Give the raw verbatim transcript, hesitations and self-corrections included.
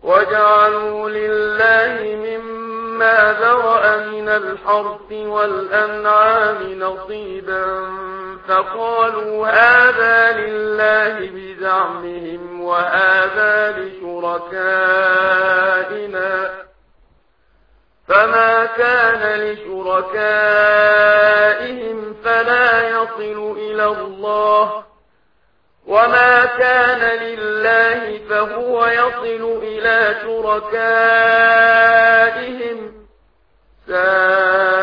وجعلوا لله مما ذرأ من الحرث والأنعام نصيبا فقالوا هذا لله بزعمهم وهذا لشركائنا فما كان لشركائهم فلا يصل إلى الله وما كان لله فهو يصل إلى شركائهم ساء